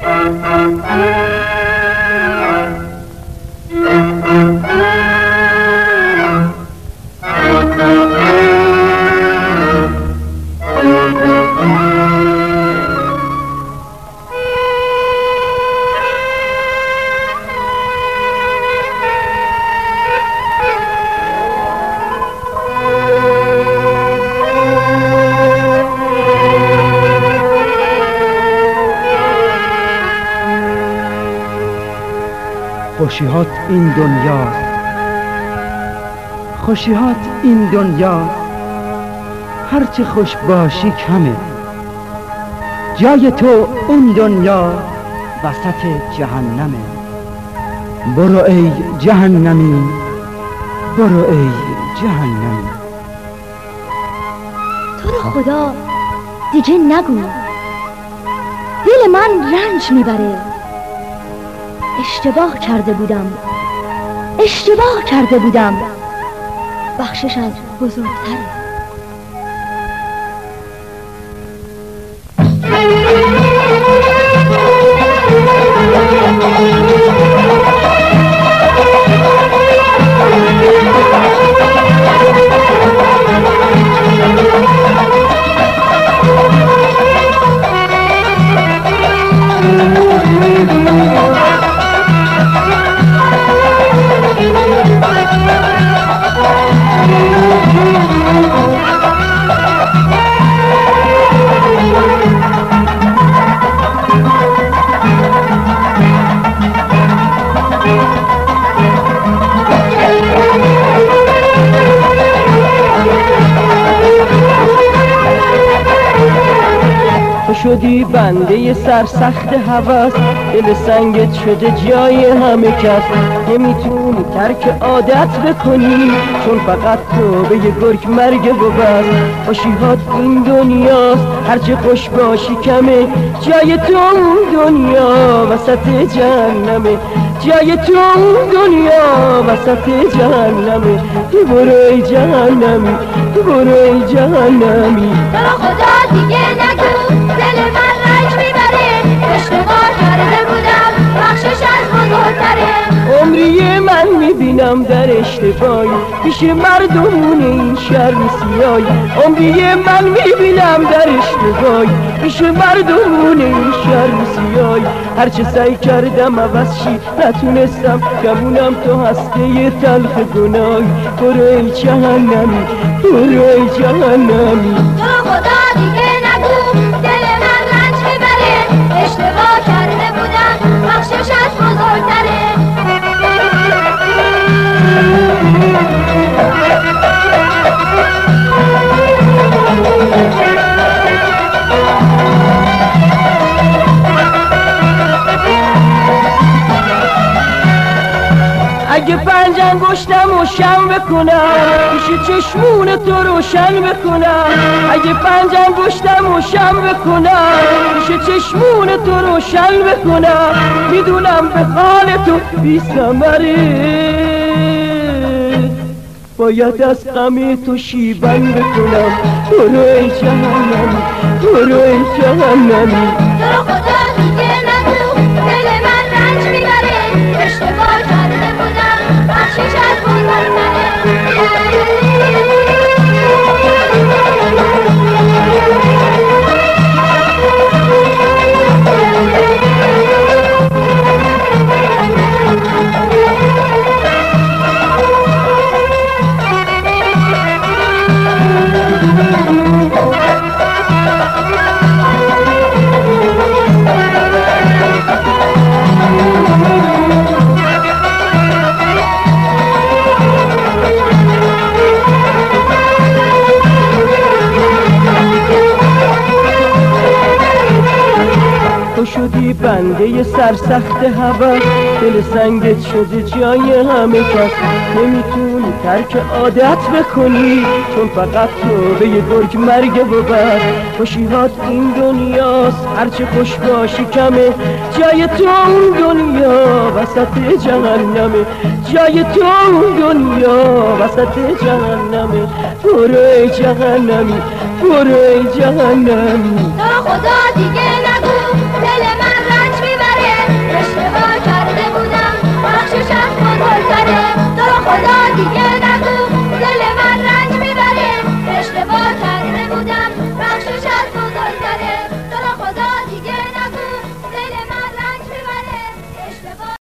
خوشیهات این دنیا، خوشیهات این دنیا، هرچه خوش باشی کمه. جای تو اون دنیا وسط جهنمه. برو ای جهنمی، برو ای جهنمی. تو رو خدا دیگه نگو، دل من رنج میبره. اشتباه کرده بودم، اشتباه کرده بودم. بخشش از بزرگتره. شدی بنده سرسخت هوس، دل سنگت شده جای همه کس. نمیتونی ترک عادت بکنی، چون فقط تو به یه گرگ مرگ و بس. خوشیهات این دنیاست، هرچه خوش باشی کمه. جای تو اون دنیا وسط جهنمه. جای تو اون دنیا وسط جهنمه. برو ای جهنمی، برو ای جهنمی. تو رو خدا دیگه نگو، دل من رنج میبره. اشتباه کرده بودم، بخشش از بزرگتره. عمری من میبینم در اشتباهی، پیش مردمون این شهر سیاهی. عمری من میبینم در اشتباهی، پیش مردمون این شهر سیاهی. هرچه سعی کردم عوض شی نتونستم، گمونم تو هسته تلخ گناهی. برو ای جهنمی، برو ای جهنمی. تو رو خدا دیگه نگو، دل من رنج میبره. اشتباه کرده بودم، بخشش از بزرگتره. اگه پنج انگشتم روشن بکنم، پیش چشمون تو روشن بکنم. اگه پنج انگشتم روشن بکنم، پیش چشمون تو روشن بکنم. میدونم به حال تو بی ثمره، باید از غم تو شیون بکنم. برو ای جهنمی، برو ای جهنمی. تو رو خدا دیگه نگو، دل من رنج میبره. اشتباه کرده بودم، بخشش از بزرگتره. تو شدی بنده سرسخت هوس، دل سنگت شده جای همه کس. نمیتونی ترک عادت بکنی، چون فقط تو به یه گرگ مرگ و بس. خوشیهات این دنیاست، هرچه خوش باشی کمه. جای تو اون دنیا وسط جهنمه. جای تو اون دنیا وسط جهنمه. برو ای جهنمی، برو ای جهنمی. تو رو خدا دیگه